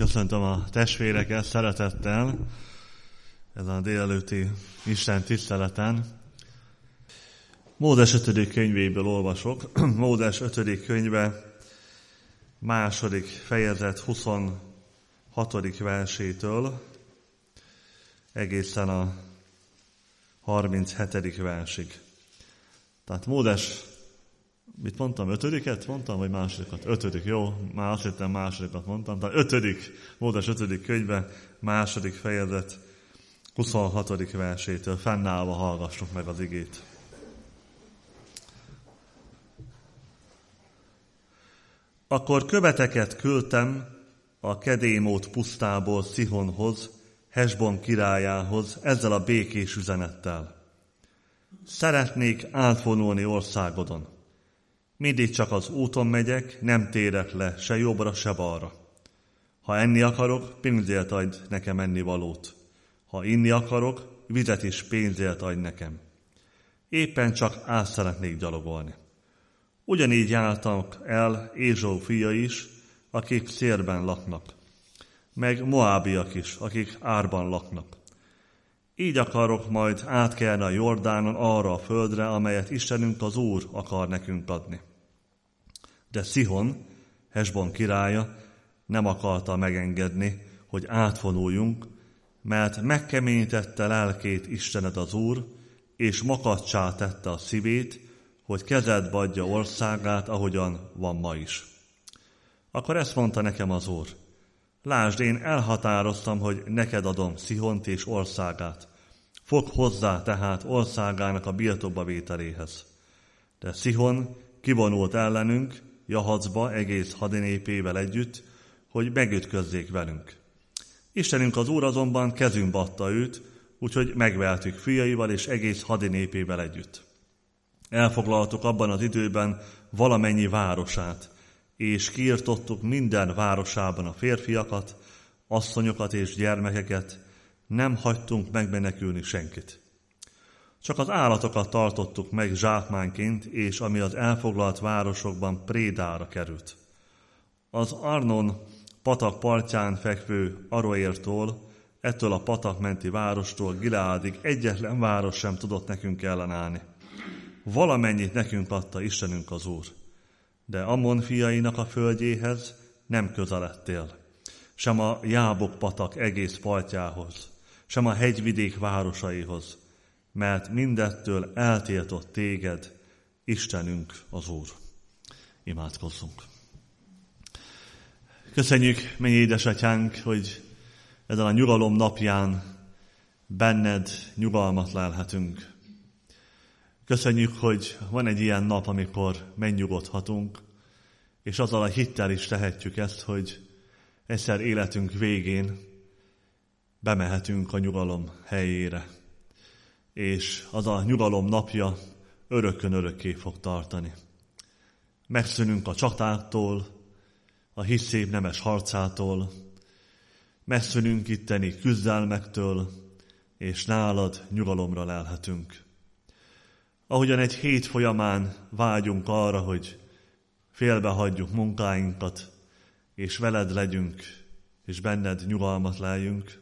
Köszöntöm a testvéreket szeretettel ezen a délelőtti Isten tiszteleten. Mózes 5. könyvéből olvasok. Mózes 5. könyve 2. fejezet 26. versétől egészen a 37. versig. Tehát Mózes, mit mondtam, 5. mondtam, vagy másodikat? 5. jó, már azt hittem másodikat mondtam. Tehát 5. Mózes 5. könyve 2. fejezet 26. versétől fennállva hallgassuk meg az igét. Akkor követeket küldtem a Kedémót pusztából Szihonhoz, Hesbon királyához, ezzel a békés üzenettel. Szeretnék átvonulni országodon. Mindig csak az úton megyek, nem térek le, se jobbra, se balra. Ha enni akarok, pénzért adj nekem ennivalót. Ha inni akarok, vizet is pénzért adj nekem. Éppen csak át szeretnék gyalogolni. Ugyanígy jártak el Ézsau fiai is, akik Szérben laknak, meg Moábiak is, akik Árban laknak. Így akarok majd átkelni a Jordánon arra a földre, amelyet Istenünk az Úr akar nekünk adni. De Szihon, Hesbon királya nem akarta megengedni, hogy átvonuljunk, mert megkeményítette lelkét Istened az Úr, és makacsá tette a szívét, hogy kezedbe adja országát, ahogyan van ma is. Akkor ezt mondta nekem az Úr: lásd, én elhatároztam, hogy neked adom Szihont és országát. Fogd hozzá tehát országának a birtokba vételéhez. De Szihon kivonult ellenünk, Jahacba egész hadinépével együtt, hogy megütközzék velünk. Istenünk az Úr azonban kezünkbe adta őt, úgyhogy megvertük fiaival és egész hadinépével együtt. Elfoglaltuk abban az időben valamennyi városát, és kiirtottuk minden városában a férfiakat, asszonyokat és gyermekeket, nem hagytunk megmenekülni senkit. Csak az állatokat tartottuk meg zsákmányként, és ami az elfoglalt városokban prédára került. Az Arnon patak partján fekvő Aroértól, ettől a patakmenti várostól Gileádig egyetlen város sem tudott nekünk ellenállni. Valamennyit nekünk adta Istenünk az Úr. De Ammon fiainak a földjéhez nem közeledtél, sem a Jábok patak egész partjához, sem a hegyvidék városaihoz, mert mindettől eltiltott téged Istenünk az Úr. Imádkozzunk. Köszönjük, mennyi édesatyánk, hogy ezen a nyugalom napján benned nyugalmat lelhetünk. Köszönjük, hogy van egy ilyen nap, amikor megnyugodhatunk, és azzal a hittel is tehetjük ezt, hogy egyszer életünk végén bemehetünk a nyugalom helyére, és az a nyugalom napja örökkön örökké fog tartani. Megszűnünk a csatáktól, a hiszép nemes harcától, megszűnünk itteni küzdelmektől, és nálad nyugalomra lelhetünk. Ahogyan egy hét folyamán vágyunk arra, hogy félbehagyjuk munkáinkat, és veled legyünk, és benned nyugalmat leljünk,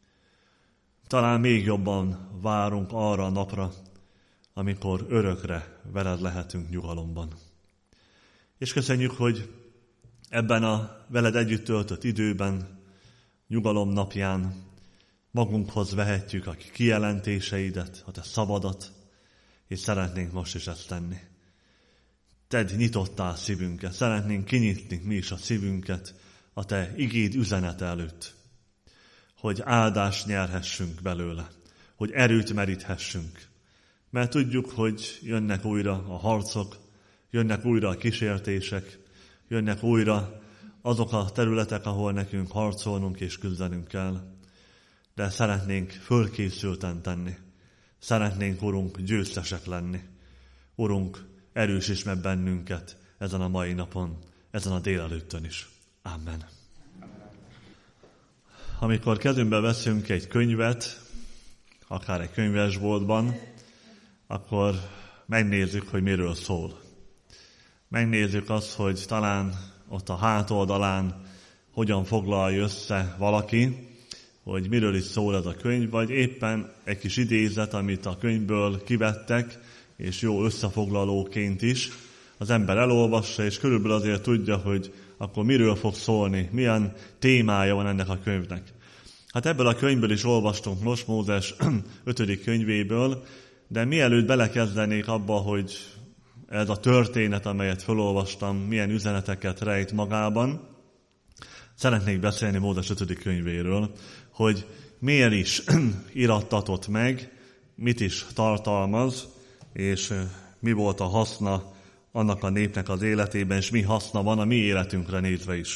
talán még jobban várunk arra a napra, amikor örökre veled lehetünk nyugalomban. És köszönjük, hogy ebben a veled együtt töltött időben, nyugalom napján magunkhoz vehetjük a kijelentéseidet, a te szabadat, és szeretnénk most is ezt tenni. Tedd nyitottá szívünket, szeretnénk kinyitni mi is a szívünket a te igéd üzenete előtt, hogy áldást nyerhessünk belőle, hogy erőt meríthessünk. Mert tudjuk, hogy jönnek újra a harcok, jönnek újra a kísértések, jönnek újra azok a területek, ahol nekünk harcolnunk és küzdenünk kell. De szeretnénk fölkészülten tenni. Szeretnénk, Urunk, győztesek lenni. Urunk, erősíts meg bennünket ezen a mai napon, ezen a délelőttön is. Amen. Amikor kezünkbe veszünk egy könyvet, akár egy könyvesboltban, akkor megnézzük, hogy miről szól. Megnézzük azt, hogy talán ott a hátoldalán hogyan foglalja össze valaki, hogy miről is szól ez a könyv, vagy éppen egy kis idézet, amit a könyvből kivettek, és jó összefoglalóként is az ember elolvassa, és körülbelül azért tudja, hogy akkor miről fog szólni, milyen témája van ennek a könyvnek. Hát ebből a könyvből is olvastunk most, Mózes 5. könyvéből, de mielőtt belekezdenék abba, hogy ez a történet, amelyet felolvastam, milyen üzeneteket rejt magában, szeretnék beszélni Mózes 5. könyvéről, hogy miért is irattatott meg, mit is tartalmaz, és mi volt a haszna annak a népnek az életében, és mi haszna van a mi életünkre nézve is.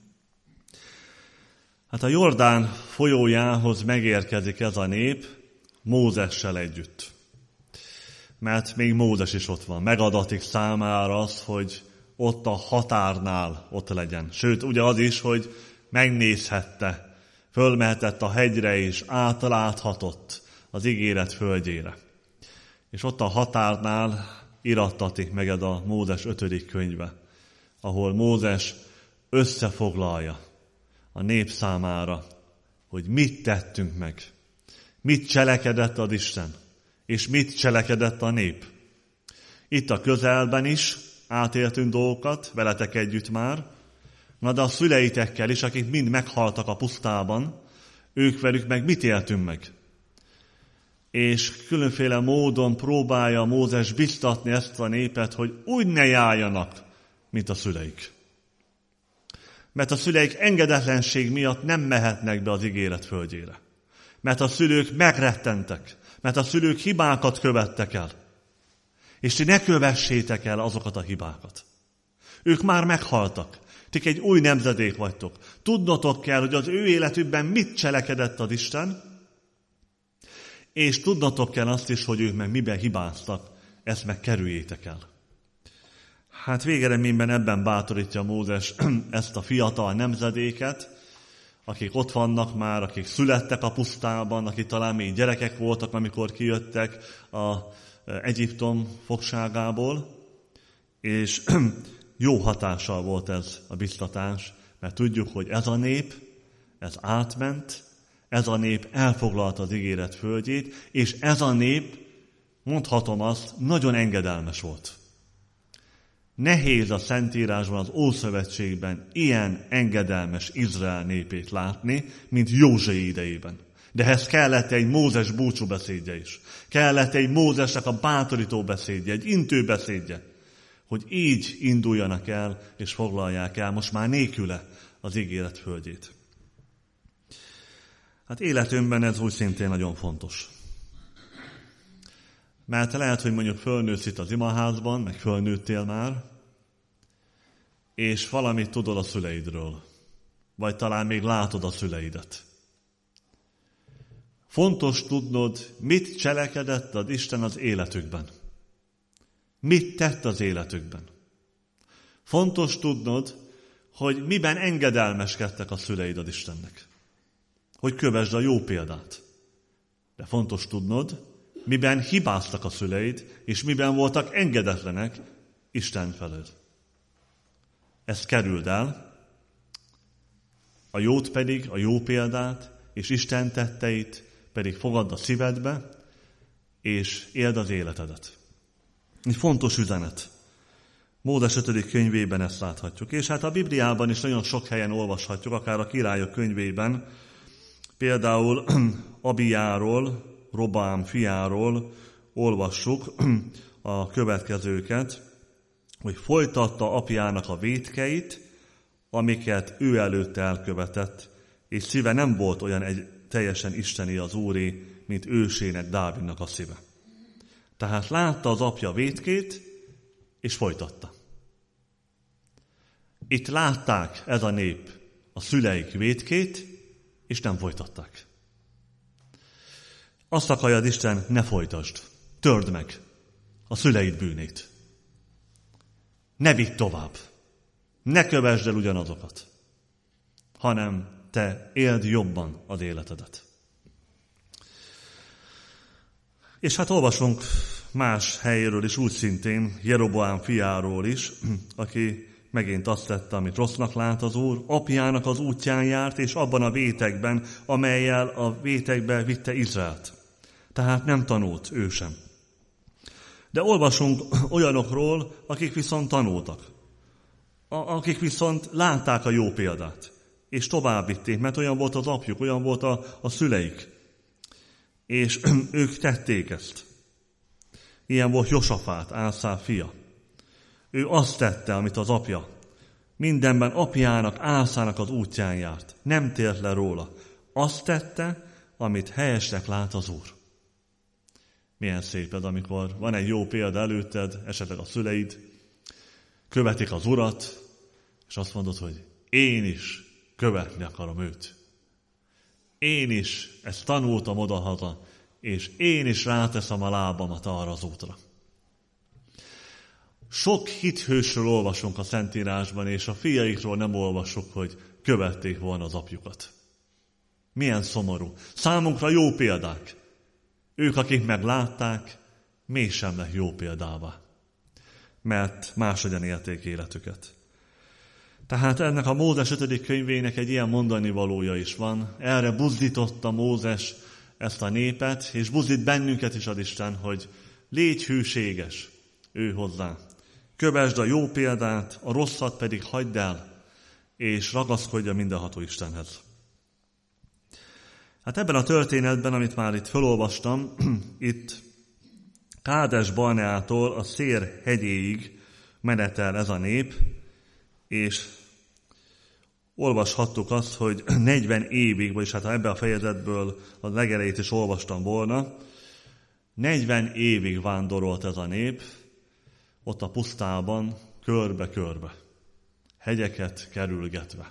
Hát a Jordán folyójához megérkezik ez a nép Mózessel együtt. Mert még Mózes is ott van. Megadatik számára az, hogy ott a határnál ott legyen. Sőt, ugye az is, hogy megnézhette, fölmehetett a hegyre és átláthatott az ígéret földjére. És ott a határnál irattatik meg ez a Mózes 5. könyve, ahol Mózes összefoglalja a nép számára, hogy mit tettünk meg, mit cselekedett az Isten, és mit cselekedett a nép. Itt a közelben is átéltünk dolgokat, veletek együtt már, de a szüleitekkel is, akik mind meghaltak a pusztában, ők velük meg mit éltünk meg. És különféle módon próbálja Mózes biztatni ezt a népet, hogy úgy ne járjanak, mint a szüleik. Mert a szüleik engedetlenség miatt nem mehetnek be az ígéret földjére. Mert a szülők megrettentek, mert a szülők hibákat követtek el. És ti ne kövessétek el azokat a hibákat. Ők már meghaltak. Ti egy új nemzedék vagytok. Tudnotok kell, hogy az ő életükben mit cselekedett az Isten, és tudnotok kell azt is, hogy ők meg miben hibáztak. Ezt meg kerüljétek el. Hát végeredményben ebben bátorítja Mózes ezt a fiatal nemzedéket, akik ott vannak már, akik születtek a pusztában, akik talán még gyerekek voltak, amikor kijöttek a Egyiptom fogságából, és jó hatással volt ez a biztatás, mert tudjuk, hogy ez a nép, ez átment, ez a nép elfoglalta az ígéret földjét, és ez a nép, mondhatom azt, nagyon engedelmes volt. Nehéz a Szentírásban, az Ószövetségben ilyen engedelmes Izrael népét látni, mint József idejében. De ehhez kellett egy Mózes búcsúbeszédje is. Kellett egy Mózesnek a bátorító beszédje, egy intő beszédje, hogy így induljanak el és foglalják el most már nélküle az ígéret földjét. Hát életünkben ez úgy szintén nagyon fontos. Mert lehet, hogy mondjuk fölnősz itt az imaházban, meg fölnőttél már, és valamit tudod a szüleidről, vagy talán még látod a szüleidet. Fontos tudnod, mit cselekedett az Isten az életükben. Mit tett az életükben. Fontos tudnod, hogy miben engedelmeskedtek a szüleid az Istennek. Hogy kövesd a jó példát. De fontos tudnod, miben hibáztak a szüleid, és miben voltak engedetlenek Isten felől. Ezt kerüld el, a jót pedig, a jó példát, és Isten tetteit pedig fogadd a szívedbe, és éld az életedet. Egy fontos üzenet. Mózes 5. könyvében ezt láthatjuk. És hát a Bibliában is nagyon sok helyen olvashatjuk, akár a Királyok könyvében, például Abijáról, Roboám fiáról olvassuk a következőket, hogy folytatta apjának a vétkeit, amiket ő előtt elkövetett, és szíve nem volt olyan teljesen isteni az Úré, mint ősének, Dávidnak a szíve. Tehát látta az apja vétkét, és folytatta. Itt látták ez a nép a szüleik vétkét, és nem folytatták. Azt akarja az Isten, ne folytasd, törd meg a szüleid bűnét. Ne vidd tovább, ne kövesd el ugyanazokat, hanem te éld jobban az életedet. És hát olvasunk más helyéről is, úgy szintén Jeroboám fiáról is, aki Megint azt tette, amit rossznak lát az Úr, apjának az útján járt, és abban a vétegben, amellyel a vétegbe vitte Izraelt. Tehát nem tanult ő sem. De olvasunk olyanokról, akik viszont tanultak. Akik viszont látták a jó példát, és továbbvitték, mert olyan volt az apjuk, olyan volt a szüleik. És ők tették ezt. Ilyen volt Josafát, Ászá fia. Ő azt tette, amit az apja. Mindenben apjának, Ászának az útján járt. Nem tért le róla. Azt tette, amit helyesnek lát az Úr. Milyen szép ez, amikor van egy jó példa előtted, esetleg a szüleid, követik az Urat, és azt mondod, hogy én is követni akarom őt. Én is ezt tanultam odahaza, és én is ráteszem a lábamat arra az útra. Sok hithősről olvasunk a Szentírásban, és a fiaikról nem olvasok, hogy követték volna az apjukat. Milyen szomorú. Számunkra jó példák. Ők, akik meglátták, mégsem lett jó példává. Mert máshogyan élték életüket. Tehát ennek a Mózes 5. könyvének egy ilyen mondani valója is van. Erre buzdította Mózes ezt a népet, és buzdít bennünket is az Isten, hogy légy hűséges ő hozzá. Kövesd a jó példát, a rosszat pedig hagyd el, és ragaszkodj a mindenható Istenhez. Hát ebben a történetben, amit már itt felolvastam, itt Kádes Barneától a Szér hegyéig menetel ez a nép, és olvashattuk azt, hogy 40 évig, vagyis hát ebben a fejezetből a legelejét is olvastam volna, 40 évig vándorolt ez a nép, ott a pusztában, körbe-körbe, hegyeket kerülgetve.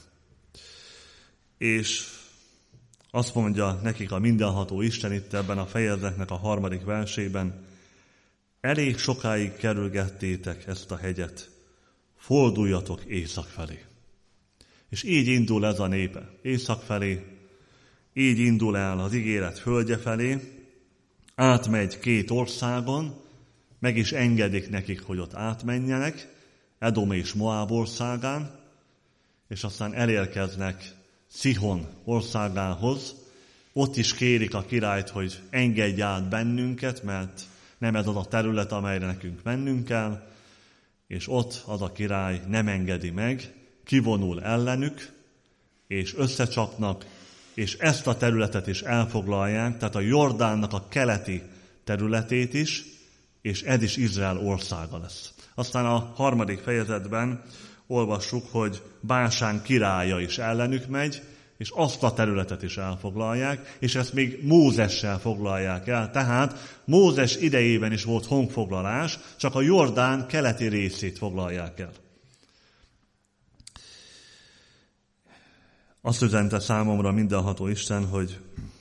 És azt mondja nekik a mindenható Isten itt ebben a fejezetnek a 3. versében, elég sokáig kerülgettétek ezt a hegyet, forduljatok észak felé. És így indul ez a népe, észak felé, így indul el az ígéret földje felé, átmegy 2 országon, meg is engedik nekik, hogy ott átmenjenek, Edom és Moáb országán, és aztán elérkeznek Szihon országához, ott is kérik a királyt, hogy engedj át bennünket, mert nem ez az a terület, amelyre nekünk mennünk kell, és ott az a király nem engedi meg, kivonul ellenük, és összecsapnak, és ezt a területet is elfoglalják, tehát a Jordánnak a keleti területét is, és ez is Izrael országa lesz. Aztán a 3. fejezetben olvassuk, hogy Básán királya is ellenük megy, és azt a területet is elfoglalják, és ezt még Mózessel foglalják el. Tehát Mózes idejében is volt honfoglalás, csak a Jordán keleti részét foglalják el. Azt üzente számomra mindenható Isten, hogy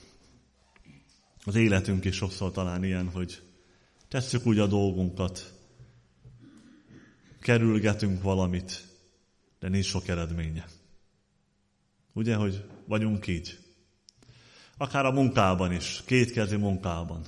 az életünk is sokszor talán ilyen, hogy tesszük úgy a dolgunkat, kerülgetünk valamit, de nincs sok eredménye. Ugye, hogy vagyunk így? Akár a munkában is, kétkezi munkában.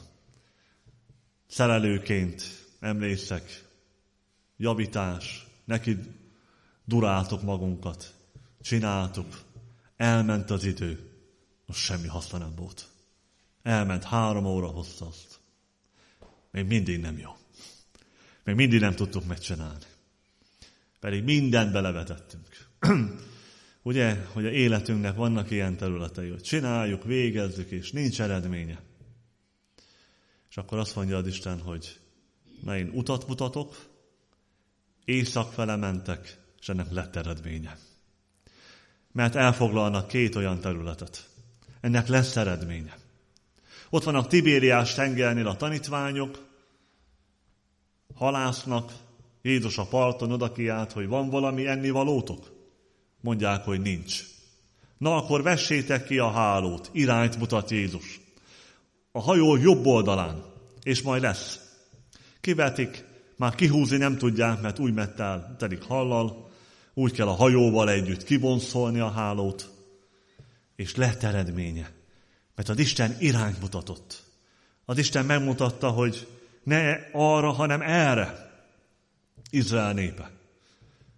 Szerelőként emlékszek, javítás, neki duráltuk magunkat, csináltuk, elment az idő, most semmi haszna nem volt. Elment 3 óra hossza azt. Még mindig nem jó. Még mindig nem tudtuk megcsinálni. Pedig mindent belevetettünk. Ugye, hogy a életünknek vannak ilyen területei, hogy csináljuk, végezzük, és nincs eredménye. És akkor azt mondja az Isten, hogy na én utat mutatok, észak fele mentek, és ennek lett eredménye. Mert elfoglalnak 2 olyan területet. Ennek lesz eredménye. Ott vannak Tibériás tengernél a tanítványok, halásznak, Jézus a parton oda kiált, hogy van valami ennivalótok? Mondják, hogy nincs. Na akkor vessétek ki a hálót, irányt mutat Jézus. A hajó jobb oldalán, és majd lesz. Kivetik, már kihúzni nem tudják, mert úgy telik hallal, úgy kell a hajóval együtt kibonszolni a hálót, és lett eredménye. Mert az Isten irányt mutatott. Az Isten megmutatta, hogy ne arra, hanem erre. Izrael népe.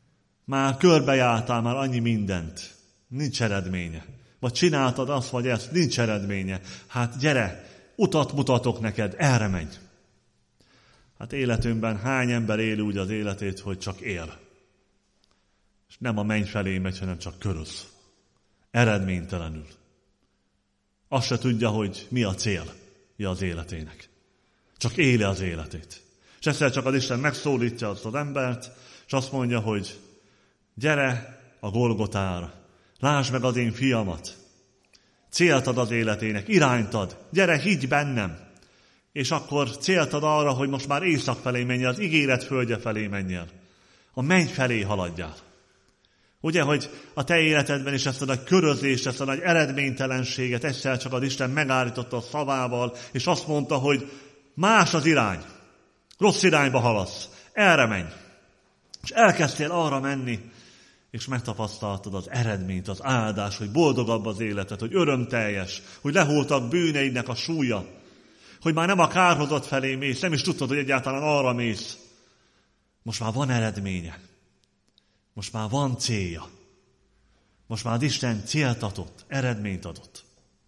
Már körbejártál már annyi mindent, nincs eredménye. Vagy csináltad azt, vagy ezt, nincs eredménye. Hát gyere, utat mutatok neked, erre menj. Hát életünkben hány ember éli úgy az életét, hogy csak él. És nem a menny felé megy, hanem csak köröz. Eredménytelenül. Azt se tudja, hogy mi a célja az életének. Csak éli az életét. És egyszer csak az Isten megszólítja azt az embert, és azt mondja, hogy gyere a Golgotára, lásd meg az én fiamat. Célt ad az életének, irányt ad. Gyere, higgy bennem. És akkor célt ad arra, hogy most már észak felé menjél, az ígéret földje felé menjél. A menny felé haladjál. Ugye, hogy a te életedben is ezt a nagy körözést, ezt a nagy eredménytelenséget egyszer csak az Isten megállította a szavával, és azt mondta, hogy más az irány. Rossz irányba haladsz. Erre menj. És elkezdtél arra menni, és megtapasztaltad az eredményt, az áldás, hogy boldogabb az életed, hogy örömteljes, hogy lehultak bűneidnek a súlya, hogy már nem a kárhozat felé mész, nem is tudtad, hogy egyáltalán arra mész. Most már van eredménye. Most már van célja. Most már az Isten célt adott, eredményt adott.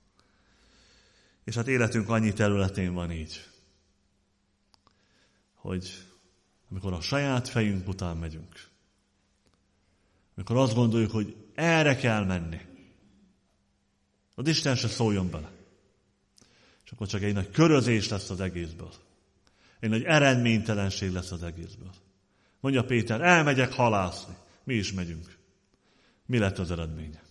És hát életünk annyi területén van így, hogy amikor a saját fejünk után megyünk, amikor azt gondoljuk, hogy erre kell menni, az Isten se szóljon bele. És akkor csak egy nagy körözés lesz az egészből. Egy nagy eredménytelenség lesz az egészből. Mondja Péter, elmegyek halászni. Mi is megyünk. Mi lett az eredménye?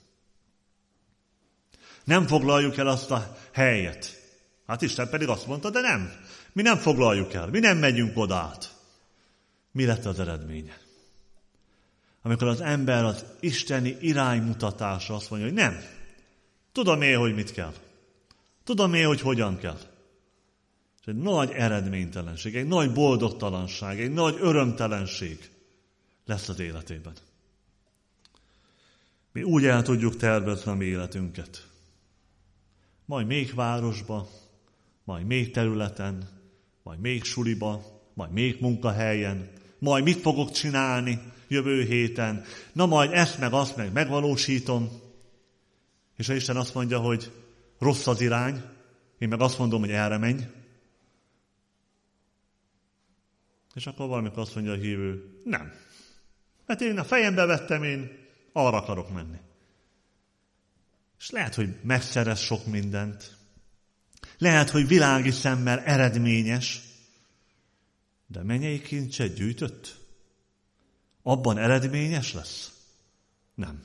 Nem foglaljuk el azt a helyet. Hát Isten pedig azt mondta, de nem. Mi nem foglaljuk el. Mi nem megyünk oda át. Mi lett az eredménye? Amikor az ember az isteni iránymutatásra azt mondja, hogy nem. Tudom én, hogy mit kell. Tudom én, hogy hogyan kell. És egy nagy eredménytelenség, egy nagy boldogtalanság, egy nagy örömtelenség lesz az életében. Mi úgy el tudjuk tervezni a mi életünket. Majd még városba, majd még területen, majd még suliba, majd még munkahelyen, majd mit fogok csinálni jövő héten, na majd ezt meg azt meg megvalósítom. És az Isten azt mondja, hogy rossz az irány, én meg azt mondom, hogy erre menj. És akkor valamikor azt mondja a hívő, nem. Mert én a fejembe vettem, én arra akarok menni. És lehet, hogy megszerez sok mindent. Lehet, hogy világi szemmel eredményes, de mennyei kincset gyűjtött? Abban eredményes lesz? Nem.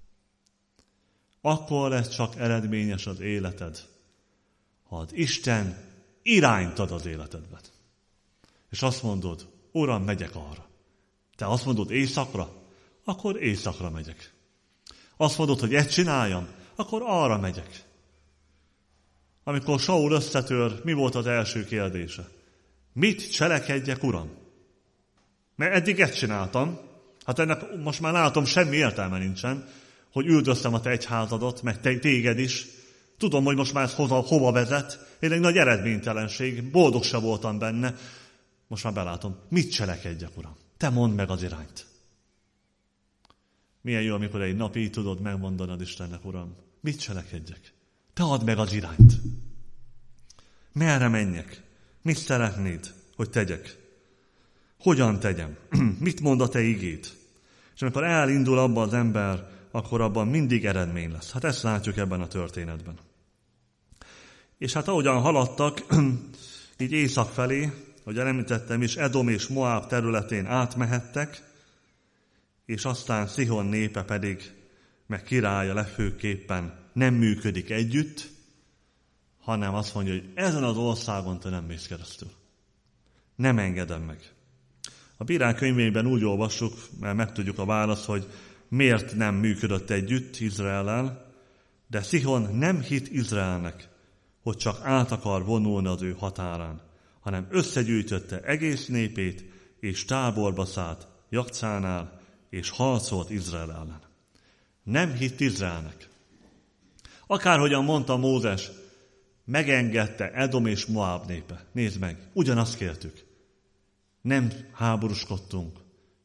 Akkor lesz csak eredményes az életed, ha az Isten irányt ad az életedben. És azt mondod, Uram, megyek arra. Te azt mondod északra, akkor északra megyek. Azt mondod, hogy ezt csináljam, akkor arra megyek. Amikor Saul összetör, mi volt az első kérdése? Mit cselekedjek, Uram? Mert eddig ezt csináltam, hát ennek most már látom, semmi értelme nincsen, hogy üldöztem a te egyházadat, meg téged is. Tudom, hogy most már ez hova vezet. Én egy nagy eredménytelenség, boldog se voltam benne. Most már belátom, mit cselekedjek, Uram? Te mondd meg az irányt. Milyen jó, amikor egy nap így tudod megmondanod Istennek, Uram, mit cselekedjek? Te add meg az irányt. Merre menjek? Mit szeretnéd, hogy tegyek? Hogyan tegyem? Mit mond a te igéd? És amikor elindul abba az ember, akkor abban mindig eredmény lesz. Hát ezt látjuk ebben a történetben. És hát ahogyan haladtak, így észak felé, ahogy említettem is, Edom és Moab területén átmehettek, és aztán Szihon népe pedig, meg királya legfőképpen nem működik együtt, hanem azt mondja, hogy ezen az országon te nem mész keresztül. Nem engedem meg. A Bírák könyvében úgy olvassuk, mert megtudjuk a választ, hogy miért nem működött együtt Izraellel, de Szihon nem hitt Izraelnek, hogy csak át akar vonulni az ő határán, hanem összegyűjtötte egész népét, és táborba szállt Jakcánál, és harcolt Izrael ellen. Nem hitt Izraelnek. Akárhogyan mondta Mózes, megengedte Edom és Moab népe. Nézd meg, ugyanazt kértük. Nem háborúskodtunk,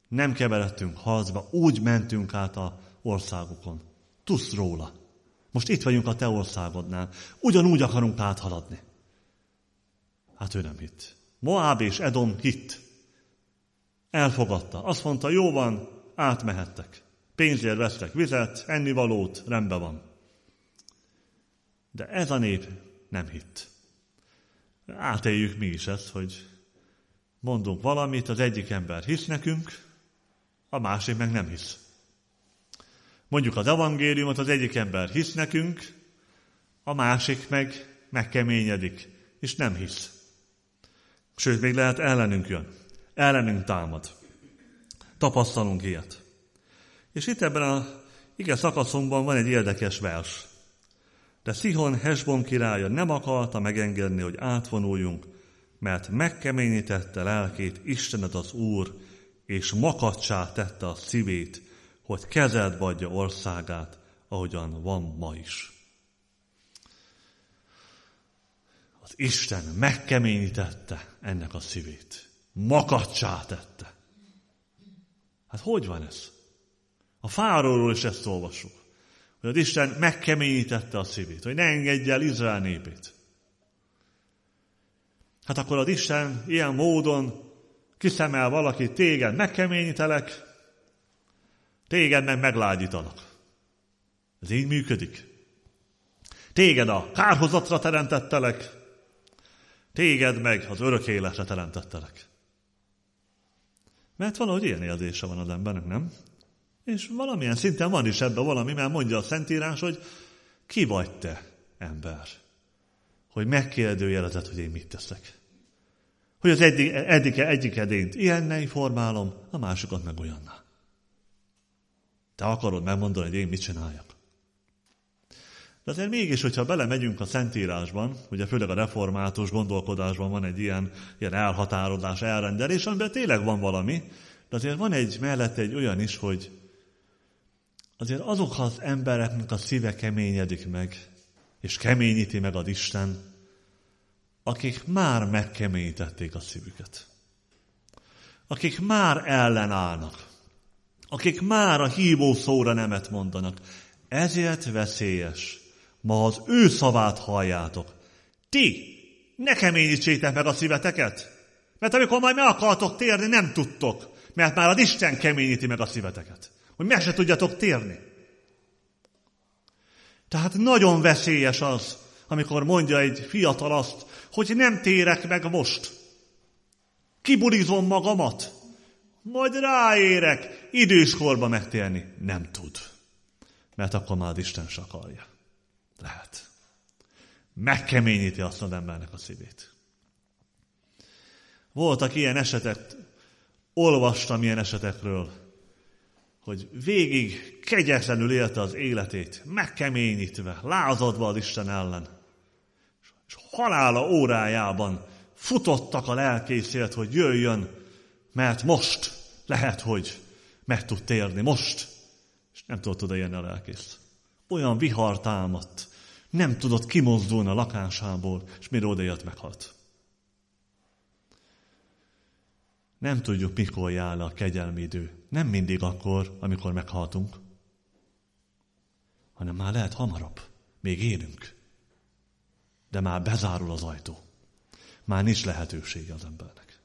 Nem keveredtünk harcba, úgy mentünk át az országokon. Tudsz róla. Most itt vagyunk a te országodnál. Ugyanúgy akarunk áthaladni. Hát ő nem hitt. Moáb és Edom hitt. Elfogadta. Azt mondta, jó van, átmehettek. Pénzért vesztek vizet, ennivalót, rendben van. De ez a nép nem hitt. Átéljük mi is ezt, hogy mondunk valamit, az egyik ember hisz nekünk, a másik meg nem hisz. Mondjuk az evangéliumot, az egyik ember hisz nekünk, a másik meg megkeményedik, és nem hisz. Sőt, még lehet ellenünk jön, ellenünk támad. Tapasztalunk ilyet. És itt ebben az ige szakaszunkban van egy érdekes vers. De Szihon Hesbon királya nem akarta megengedni, hogy átvonuljunk, mert megkeményítette lelkét Istened az Úr, és makacsá tette a szívét, hogy kezeltbe adja országát, ahogyan van ma is. Az Isten megkeményítette ennek a szívét. Makacsá tette. Hát hogy van ez? A fáraóról is ezt olvassuk. Hogy az Isten megkeményítette a szívét, hogy ne engedje el Izrael népét. Hát akkor az Isten ilyen módon kiszemel valaki, téged megkeményítelek, téged meg meglágyítanak. Ez így működik. Téged a kárhozatra teremtettelek, téged meg az örök életre teremtettelek. Mert valahogy ilyen érzése van az embernek, nem? És valamilyen szinten van is ebben valami, mert mondja a Szentírás, hogy ki vagy te, ember, hogy megkérdőjelezed, hogy én mit teszek. Hogy az egyik edényt ilyennel formálom, a másikat meg olyanná. Te akarod megmondani, hogy én mit csináljak. De azért mégis, hogyha belemegyünk a Szentírásban, ugye főleg a református gondolkodásban van egy ilyen elhatározás, elrendelés, amiben tényleg van valami, de azért van mellette egy olyan is, hogy azért azok az embereknek a szíve keményedik meg, és keményíti meg az Isten, akik már megkeményítették a szívüket. Akik már ellenállnak. Akik már a hívó szóra nemet mondanak. Ezért veszélyes. Ma az ő szavát halljátok. Ti, ne keményítsétek meg a szíveteket, mert amikor majd meg akartok térni, nem tudtok, mert már az Isten keményíti meg a szíveteket, hogy meg se tudjatok térni. Tehát nagyon veszélyes az, amikor mondja egy fiatal azt, hogy nem térek meg most. Kibulizom magamat, majd ráérek időskorba megtérni. Nem tud, mert akkor már az Isten se akarja. Lehet. Megkeményíti azt az embernek a szívét. Voltak ilyen esetek, olvastam ilyen esetekről, hogy végig kegyetlenül élte az életét, megkeményítve, lázadva az Isten ellen. És halála órájában futottak a lelkészért, hogy jöjjön, mert most lehet, hogy meg tud térni, most. És nem tudott oda jönni a lelkész. Olyan vihar támadt, nem tudott kimozdulni a lakásából, és mire odajött, meghalt. Nem tudjuk, mikor jár le a kegyelmi idő. Nem mindig akkor, amikor meghaltunk, hanem már lehet hamarabb. Még élünk. De már bezárul az ajtó. Már nincs lehetősége az embernek.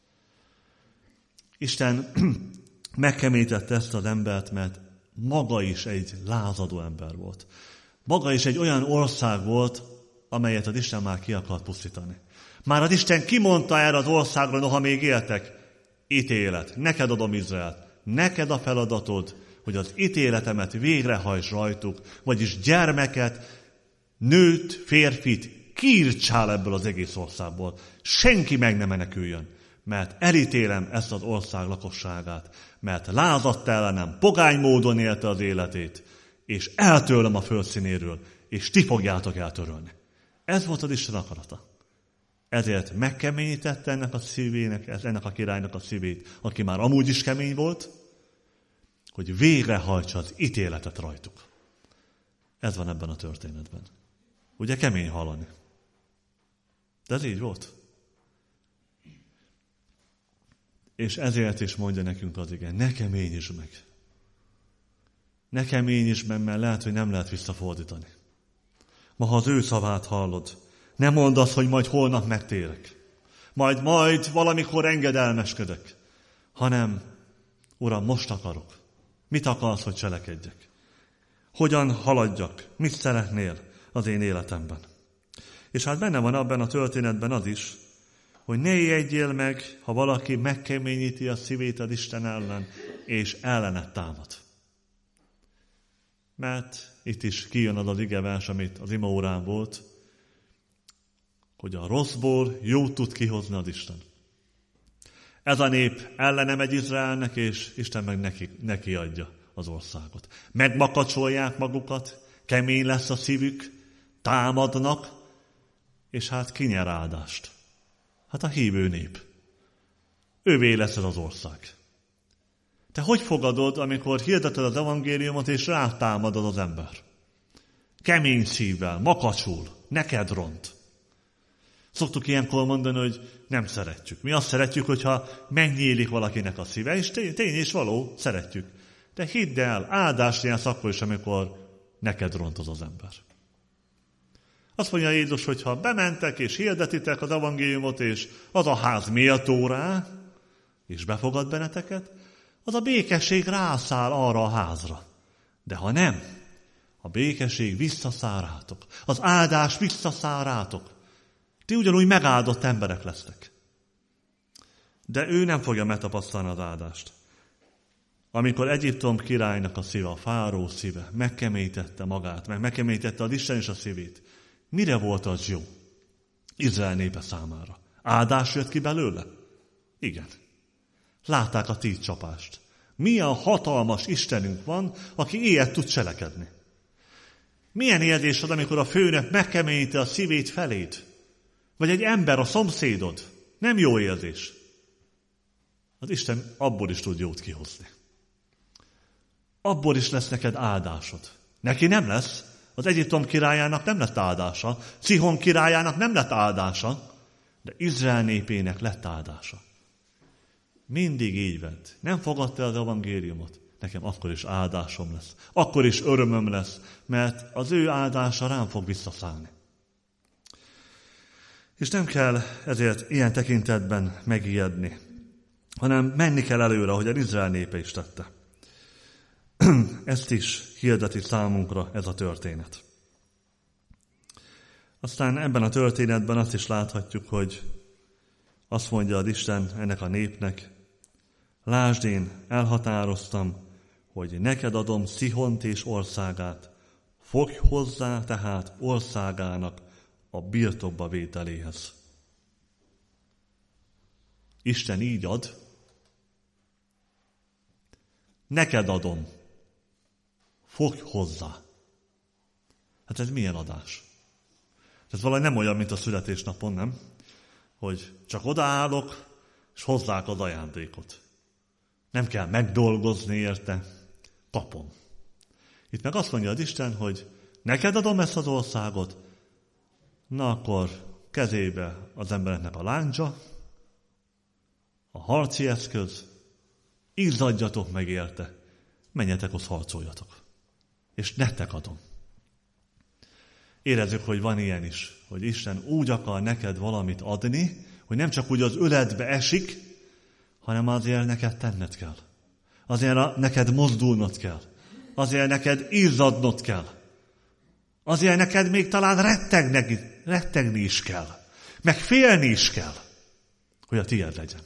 Isten megkeményítette ezt az embert, mert maga is egy lázadó ember volt. Maga is egy olyan ország volt, amelyet az Isten már ki akart pusztítani. Már az Isten kimondta erre az országra, noha még éltek, ítélet. Neked adom Izraelt. Neked a feladatod, hogy az ítéletemet végrehajts rajtuk, vagyis gyermeket, nőt, férfit kiírtsál ebből az egész országból. Senki meg ne meneküljön, mert elítélem ezt az ország lakosságát, mert lázadt ellenem, pogány módon élte az életét, és eltörlöm a földszínéről, és ti fogjátok eltörölni. Ez volt az Isten akarata. Ezért megkeményítette ennek a szívének, ennek a királynak a szívét, aki már amúgy is kemény volt, hogy végrehajtsa az ítéletet rajtuk. Ez van ebben a történetben. Ugye kemény hallani. De ez így volt. És ezért is mondja nekünk az ige, ne keményítsd meg. Ne keményítsd meg, mert lehet, hogy nem lehet visszafordítani. Ma, ha az ő szavát hallod, ne mondd azt, hogy majd holnap megtérek. Majd valamikor engedelmeskedek. Hanem, Uram, most akarok. Mit akarsz, hogy cselekedjek? Hogyan haladjak? Mit szeretnél az én életemben? És hát benne van abban a történetben az is, hogy ne ijedjél meg, ha valaki megkeményíti a szívét az Isten ellen, és ellenet támad. Mert itt is kijön az igevers, amit az imaórán volt, hogy a rosszból jót tud kihozni az Isten. Ez a nép ellene megy Izraelnek, és Isten meg neki adja az országot. Megmakacsolják magukat, kemény lesz a szívük, támadnak, és hát ki nyer áldást? Hát a hívő nép. Ővé lesz ez az ország. Te hogy fogadod, amikor hirdeted az evangéliumot, és rátámadod az ember? Kemény szívvel, makacsul, neked ront. Szoktuk ilyenkor mondani, hogy nem szeretjük. Mi azt szeretjük, hogyha megnyílik valakinek a szíve, és tény és való, szeretjük. De hidd el, áldást nyersz akkor is, amikor neked rontoz az ember. Azt mondja Jézus, hogy ha bementek és hirdetitek az evangéliumot, és az a ház méltó rá, és befogad benneteket, az a békesség rászáll arra a házra. De ha nem, a békesség visszaszáll rátok, az áldás visszaszáll rátok. Ti ugyanúgy megáldott emberek lesztek. De ő nem fogja megtapasztalni az áldást. Amikor Egyiptom királynak a szíve, a fáró szíve megkeményítette magát, megkeményítette az Isten is a szívét, mire volt az jó? Izrael népe számára. Áldás jött ki belőle? Igen. Látták a tízcsapást. Milyen hatalmas Istenünk van, aki ilyet tud cselekedni. Milyen érzés az, amikor a főnök megkeményíti a szívét feléd? Vagy egy ember, a szomszédod? Nem jó érzés. Az Isten abból is tud jót kihozni. Abból is lesz neked áldásod. Neki nem lesz. Az Egyiptom királyának nem lett áldása. Szihon királyának nem lett áldása. De Izrael népének lett áldása. Mindig így vedd. Nem fogadta az evangéliumot. Nekem akkor is áldásom lesz. Akkor is örömöm lesz. Mert az ő áldása rám fog visszaszállni. És nem kell ezért ilyen tekintetben megijedni, hanem menni kell előre, ahogy az Izrael népe is tette. Ezt is hirdeti számunkra ez a történet. Aztán ebben a történetben azt is láthatjuk, hogy azt mondja az Isten ennek a népnek, lásd, én elhatároztam, hogy neked adom Szihont és országát, fogj hozzá tehát országának a birtokba vételéhez. Isten így ad, neked adom, fogj hozzá. Hát ez milyen adás? Ez valahogy nem olyan, mint a születésnapon, nem? Hogy csak odaállok, és hozzák az ajándékot. Nem kell megdolgozni érte, kapom. Itt meg azt mondja az Isten, hogy neked adom ezt az országot, na akkor kezébe az embereknek a láncsa, a harci eszköz, izzadjatok meg érte, menjetek, ott harcoljatok. És nektek adom. Érezzük, hogy van ilyen is, hogy Isten úgy akar neked valamit adni, hogy nem csak úgy az öletbe esik, hanem azért neked tenned kell. Azért neked mozdulnod kell. Azért neked izzadnod kell. Azért neked még talán rettegni is kell. Meg félni is kell, hogy a tiéd legyen.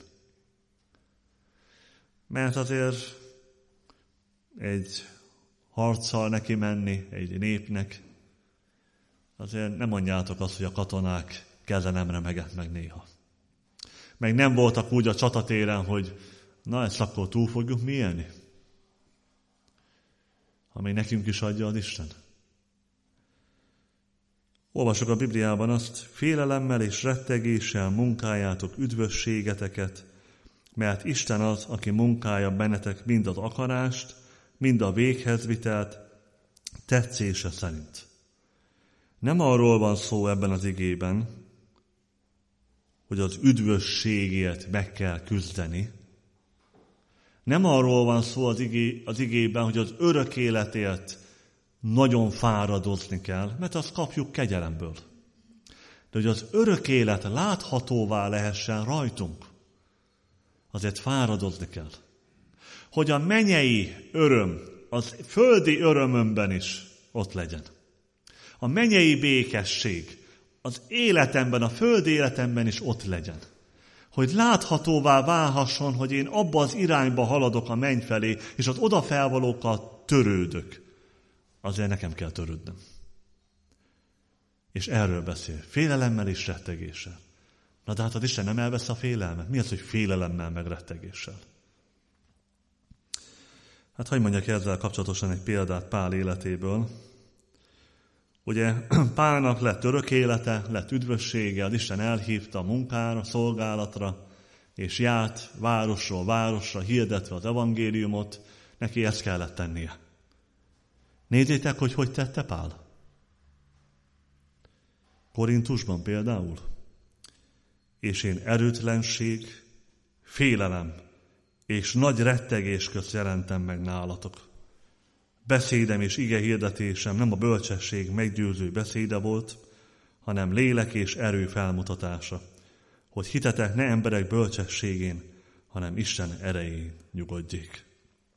Mert azért egy harccal neki menni, egy népnek, azért nem mondjátok azt, hogy a katonák keze nem remegett meg néha. Meg nem voltak úgy a csatatéren, hogy na ezt akkor túl fogjuk mi élni. Ami nekünk is adja az Isten. Olvasok a Bibliában azt, félelemmel és rettegéssel munkáljátok üdvösségeteket, mert Isten az, aki munkálja bennetek mind az akarást, mind a véghezvitelt tetszése szerint. Nem arról van szó ebben az igében, hogy az üdvösségért meg kell küzdeni, Nem arról van szó az igében, hogy az örök életért nagyon fáradozni kell, mert azt kapjuk kegyelemből. De hogy az örök élet láthatóvá lehessen rajtunk, azért fáradozni kell. Hogy a mennyei öröm, az földi örömömben is ott legyen. A mennyei békesség az életemben, a földi életemben is ott legyen. Hogy láthatóvá válhasson, hogy én abba az irányba haladok a menny felé, és az odafelvalókkal törődök. Azért nekem kell törődnöm. És erről beszél. Félelemmel és rettegéssel. Na de hát az Isten nem elvesz a félelmet. Mi az, hogy félelemmel meg rettegéssel? Hát hadd mondjak ezzel kapcsolatosan egy példát Pál életéből. Ugye Pálnak lett örök élete, lett üdvössége, az Isten elhívta a munkára, szolgálatra, és járt városról városra, hirdetve az evangéliumot, neki ezt kellett tennie. Nézzétek, hogy tette Pál. Korintusban például. És én erőtlenség, félelem és nagy rettegés közt jelentem meg nálatok. Beszédem és ige hirdetésem nem a bölcsesség meggyőző beszéde volt, hanem lélek és erő felmutatása, hogy hitetek ne emberek bölcsességén, hanem Isten erején nyugodjék.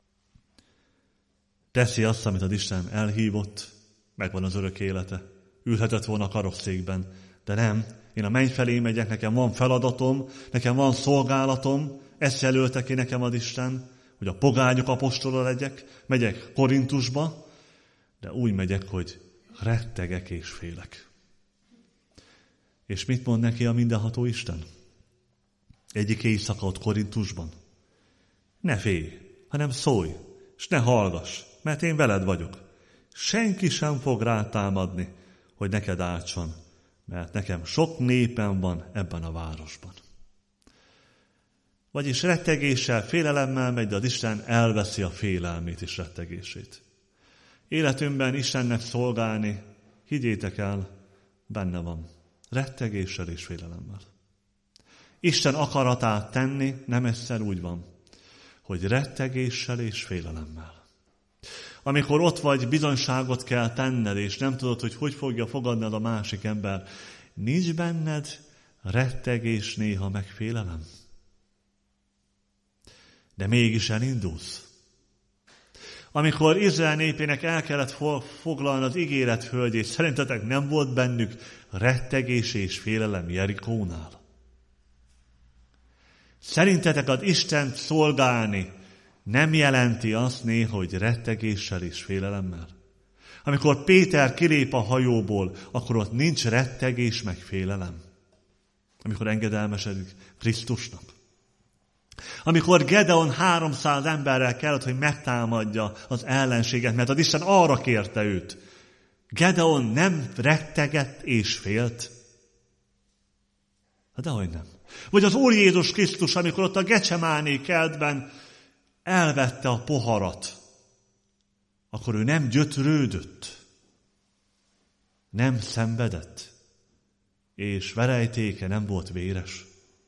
Teszi azt, amit az Isten elhívott, megvan az örök élete. Ülhetett volna a karosszékben, de nem. Én a menny felé megyek, nekem van feladatom, nekem van szolgálatom, ezt jelölte ki nekem az Isten, hogy a pogányok apostola legyek, megyek Korintusba, de úgy megyek, hogy rettegek és félek. És mit mond neki a mindenható Isten? Egyik éjszaka ott Korintusban. Ne félj, hanem szólj, és ne hallgass, mert én veled vagyok. Senki sem fog rátámadni, hogy neked ártson, mert nekem sok népem van ebben a városban. Vagyis rettegéssel, félelemmel megy, de az Isten elveszi a félelmét és rettegését. Életünkben Istennek szolgálni, higgyétek el, benne van. Rettegéssel és félelemmel. Isten akaratát tenni nem egyszer úgy van, hogy rettegéssel és félelemmel. Amikor ott vagy, bizonyságot kell tenned, és nem tudod, hogy fogja fogadni a másik ember, nincs benned rettegés néha meg félelem. De mégis elindulsz. Amikor Izrael népének el kellett foglalni az ígéret földjét, szerintetek nem volt bennük rettegés és félelem Jerikónál? Szerintetek az Istent szolgálni nem jelenti azt néha, hogy rettegéssel és félelemmel? Amikor Péter kilép a hajóból, akkor ott nincs rettegés meg félelem. Amikor engedelmesedik Krisztusnak. Amikor Gedeon 300 emberrel kellett, hogy megtámadja az ellenséget, mert az Isten arra kérte őt. Gedeon nem rettegett és félt. Hát dehogy nem. Vagy az Úr Jézus Krisztus, amikor ott a Gecsemáné kertben elvette a poharat, akkor ő nem gyötrődött, nem szenvedett, és verejtéke nem volt véres.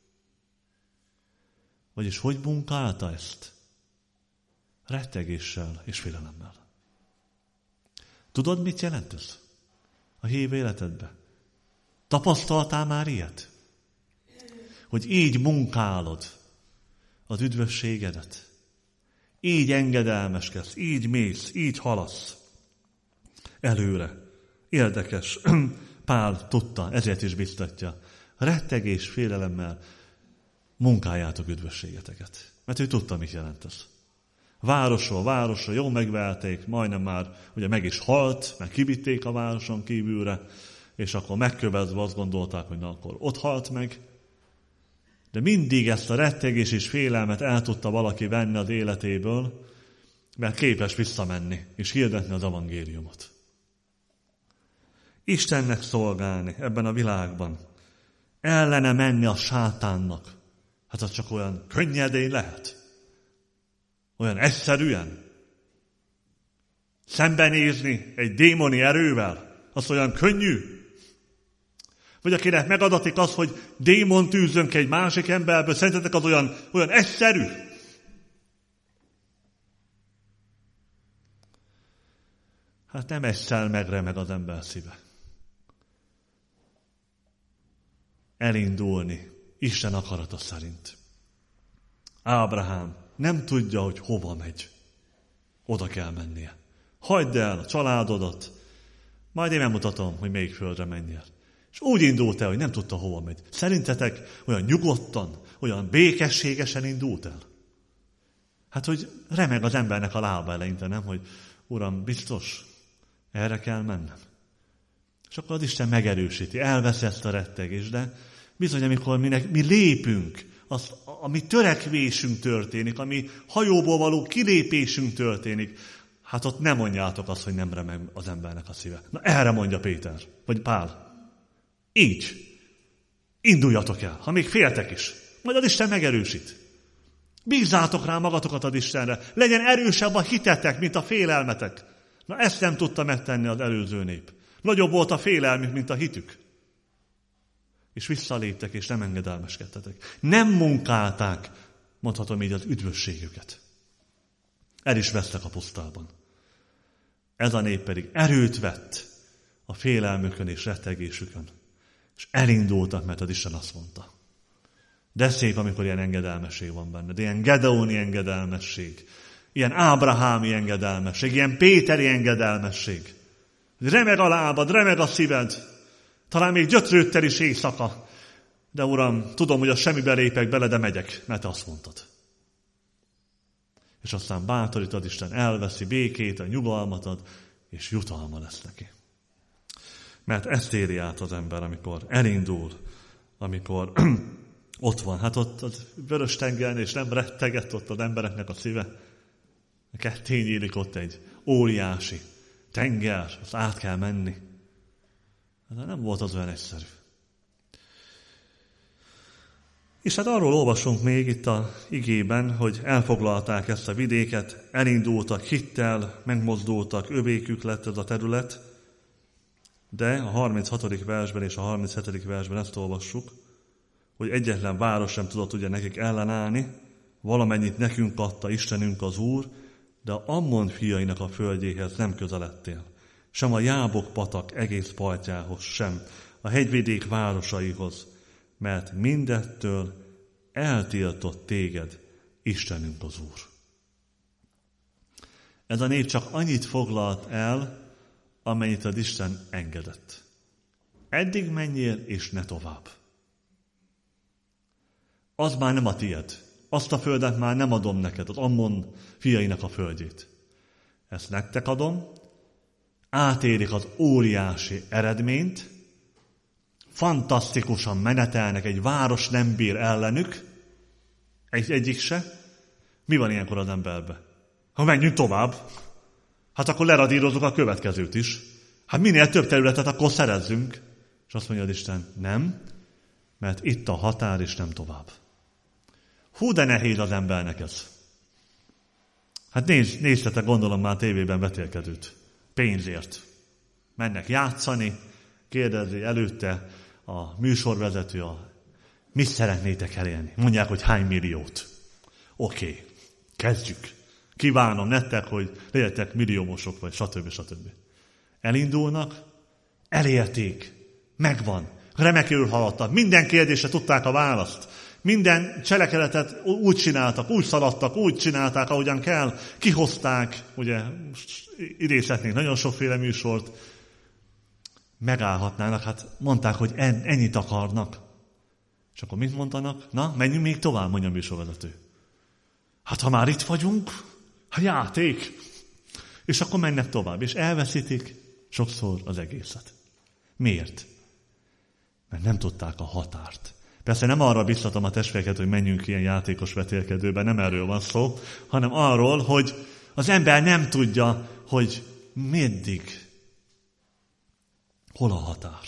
Vagyis hogy munkálta ezt? Rettegéssel és félelemmel. Tudod, mit jelent ez a hív életedben? Tapasztaltál már ilyet? Hogy így munkálod az üdvösségedet. Így engedelmeskedsz, így mész, így halasz előre. Érdekes. Pál tudta, ezért is biztatja. Rettegés, félelemmel munkáljátok üdvösségeteket. Mert ő tudta, mit jelent ez. Városról városra jól megverték, majdnem már ugye meg is halt, meg kivitték a városon kívülre, és akkor megkövezve azt gondolták, hogy na akkor ott halt meg. De mindig ezt a rettegés és félelmet el tudta valaki venni az életéből, mert képes visszamenni és hirdetni az evangéliumot. Istennek szolgálni ebben a világban, ellene menni a sátánnak, hát az csak olyan könnyedén lehet. Olyan egyszerűen. Szembenézni egy démoni erővel, az olyan könnyű. Vagy akinek megadatik az, hogy démont űzzön ki egy másik emberből, szerintetek az olyan egyszerű? Hát nem egyszer megremeg az ember szíve. Elindulni Isten akarata szerint. Ábrahám nem tudja, hogy hova megy. Oda kell mennie. Hagyd el a családodat, majd én megmutatom, hogy melyik földre menjél. És úgy indult el, hogy nem tudta, hova megy. Szerintetek olyan nyugodtan, olyan békességesen indult el? Hát, hogy remeg az embernek a lába eleinte, nem? Hogy Uram, biztos, erre kell mennem. És akkor az Isten megerősíti, elveszi ezt a rettegést, de bizony, amikor mi lépünk, a mi törekvésünk történik, a mi hajóból való kilépésünk történik, hát ott nem mondjátok azt, hogy nem remeg az embernek a szíve. Na erre mondja Péter, vagy Pál. Így. Induljatok el, ha még féltek is. Majd az Isten megerősít. Bízzátok rá magatokat az Istenre. Legyen erősebb a hitetek, mint a félelmetek. Na ezt nem tudta megtenni az előző nép. Nagyobb volt a félelmük, mint a hitük. És visszaléptek, és nem engedelmeskedtetek. Nem munkálták, mondhatom így, az üdvösségüket. El is vesztek a pusztában. Ez a nép pedig erőt vett a félelmükön és rettegésükön. És elindultak, mert az Isten azt mondta. De szép, amikor ilyen engedelmesség van benne. De ilyen gedeoni engedelmesség, ilyen ábrahámi engedelmesség, ilyen péteri engedelmesség. Remeg a lábad, remeg a szíved, talán még gyötrődtel is éjszaka. De Uram, tudom, hogy a semmibe lépek bele, de megyek, mert te azt mondtad. És aztán bátorítod, Isten elveszi békét, a nyugalmat ad, és jutalma lesz neki. Mert ezt éri át az ember, amikor elindul, amikor ott van. Hát ott az vörös tengeren, és nem rettegett ott az embereknek a szíve. Ketté nyílik ott egy óriási tenger, azt át kell menni. De nem volt az olyan egyszerű. És hát arról olvasunk még itt a igében, hogy elfoglalták ezt a vidéket, elindultak hittel, megmozdultak, övékük lett ez a terület, de a 36. versben és a 37. versben ezt olvassuk, hogy egyetlen város sem tudott ugye nekik ellenállni, valamennyit nekünk adta Istenünk az Úr, de a Ammon fiainak a földjéhez nem közeledtél, sem a Jábok patak egész partjához, sem a hegyvidék városaihoz, mert mindettől eltiltott téged Istenünk az Úr. Ez a nép csak annyit foglalt el, amennyit az Isten engedett. Eddig menjél, és ne tovább. Az már nem a tied. Azt a földet már nem adom neked, az Ammon fiainak a földjét. Ezt nektek adom, átérik az óriási eredményt, fantasztikusan menetelnek, egy város nem bír ellenük, egyik se. Mi van ilyenkor az emberbe? Ha menjünk tovább, hát akkor leradírozzuk a következőt is. Hát minél több területet akkor szerezzünk. És azt mondja az Isten, nem, mert itt a határ, és nem tovább. Hú, de nehéz az embernek ez. Hát néztetek, gondolom már tévében vetélkedőt. Pénzért. Mennek játszani, kérdezi előtte a műsorvezető, mit szeretnétek elérni? Mondják, hogy hány milliót. Oké, kezdjük. Kívánom nektek, hogy legyetek milliómosok, vagy stb. Elindulnak, elérték, megvan, remekül haladtak, minden kérdésre tudták a választ, minden cselekedetet úgy csináltak, úgy szaladtak, úgy csinálták, ahogyan kell, kihozták, ugye idézhetnénk nagyon sokféle műsort, megállhatnának, hát mondták, hogy ennyit akarnak. És akkor mit mondanak? Na, menjünk még tovább, mondja a műsorvezető. Hát ha már itt vagyunk, hát játék. És akkor mennek tovább, és elveszítik sokszor az egészet. Miért? Mert nem tudták a határt. Persze nem arra biztatom a testvéreket, hogy menjünk ilyen játékos vetélkedőbe, nem erről van szó, hanem arról, hogy az ember nem tudja, hogy meddig, hol a határ.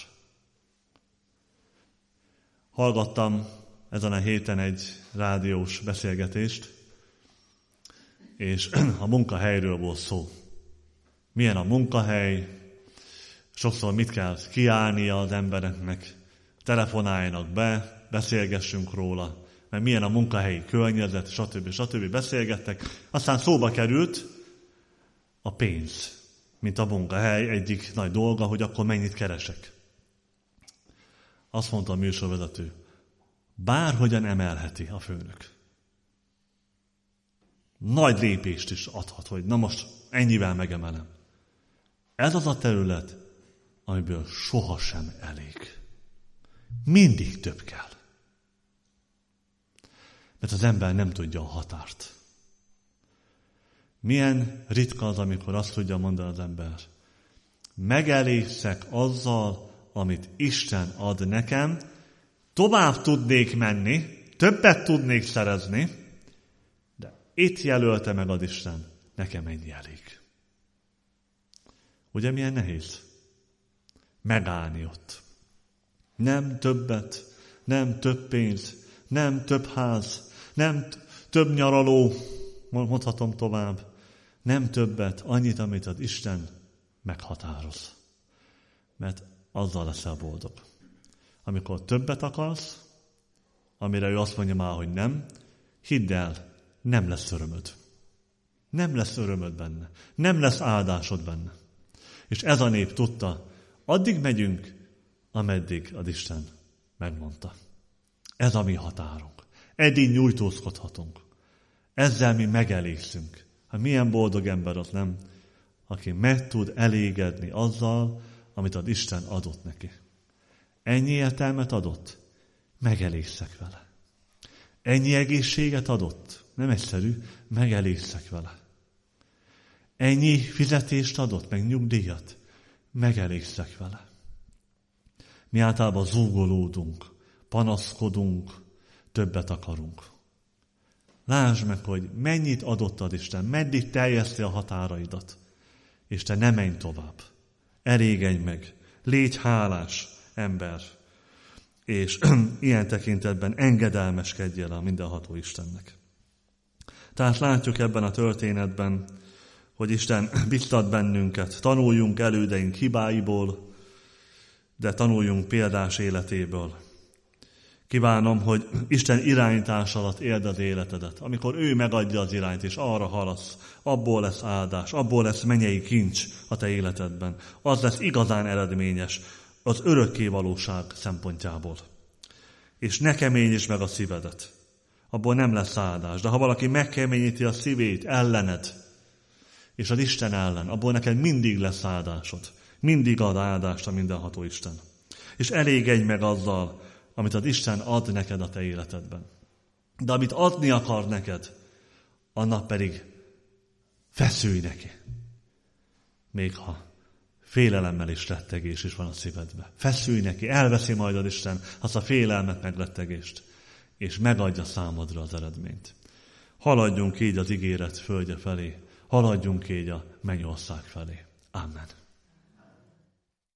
Hallgattam ezen a héten egy rádiós beszélgetést, és a munkahelyről volt szó. Milyen a munkahely, sokszor mit kell kiállnia az embereknek, telefonáljanak be, beszélgessünk róla, mert milyen a munkahelyi környezet, stb. Beszélgettek. Aztán szóba került a pénz. mint a munkahely egyik nagy dolga, hogy akkor mennyit keresek. Azt mondta a műsorvezető, bárhogyan emelheti a főnök. Nagy lépést is adhat, hogy na most ennyivel megemelem. Ez az a terület, amiből sohasem elég. Mindig több kell. Mert az ember nem tudja a határt. Milyen ritka az, amikor azt tudja mondani az ember. Megelégszek azzal, amit Isten ad nekem, tovább tudnék menni, többet tudnék szerezni, de itt jelölte meg az Isten, nekem ennyi elég. Ugye milyen nehéz? Megállni ott. Nem többet, nem több pénz, nem több ház, nem több nyaraló, mondhatom tovább, nem többet, annyit, amit az Isten meghatároz. Mert azzal leszel boldog. Amikor többet akarsz, amire ő azt mondja már, hogy nem, hidd el, nem lesz örömöd. Nem lesz örömöd benne. Nem lesz áldásod benne. És ez a nép tudta, addig megyünk, ameddig az Isten megmondta. Ez a mi határunk. Eddig nyújtózkodhatunk. Ezzel mi megelégszünk. Hát milyen boldog ember az nem, aki meg tud elégedni azzal, amit az Isten adott neki. Ennyi értelmet adott, megelégszek vele. Ennyi egészséget adott, nem egyszerű, megelégszek vele. Ennyi fizetést adott, meg nyugdíjat, megelégszek vele. Mi általában zúgolódunk, panaszkodunk, többet akarunk. Lásd meg, hogy mennyit adott az Isten, meddig terjeszti a határaidat, és te ne menj tovább. Elégedj meg, légy hálás ember, és ilyen tekintetben engedelmeskedjél a mindenható Istennek. Tehát látjuk ebben a történetben, hogy Isten biztat bennünket, tanuljunk elődeink hibáiból, de tanuljunk példás életéből. Kívánom, hogy Isten irányítás alatt éld az életedet. Amikor ő megadja az irányt, és arra haladsz, abból lesz áldás, abból lesz mennyei kincs a te életedben. Az lesz igazán eredményes az örökké valóság szempontjából. És ne keményítsd meg a szívedet. Abból nem lesz áldás. De ha valaki megkeményíti a szívét ellened, és az Isten ellen, abból neked mindig lesz áldásod. Mindig ad áldást a mindenható Isten. És elégedj meg azzal, amit az Isten ad neked a te életedben. De amit adni akar neked, annak pedig feszülj neki. Még ha félelemmel és rettegés is van a szívedben. Feszülj neki, elveszi majd az Isten azt a félelmet meg rettegést, és megadja számodra az eredményt. Haladjunk így az ígéret földje felé, haladjunk így a mennyország felé. Amen.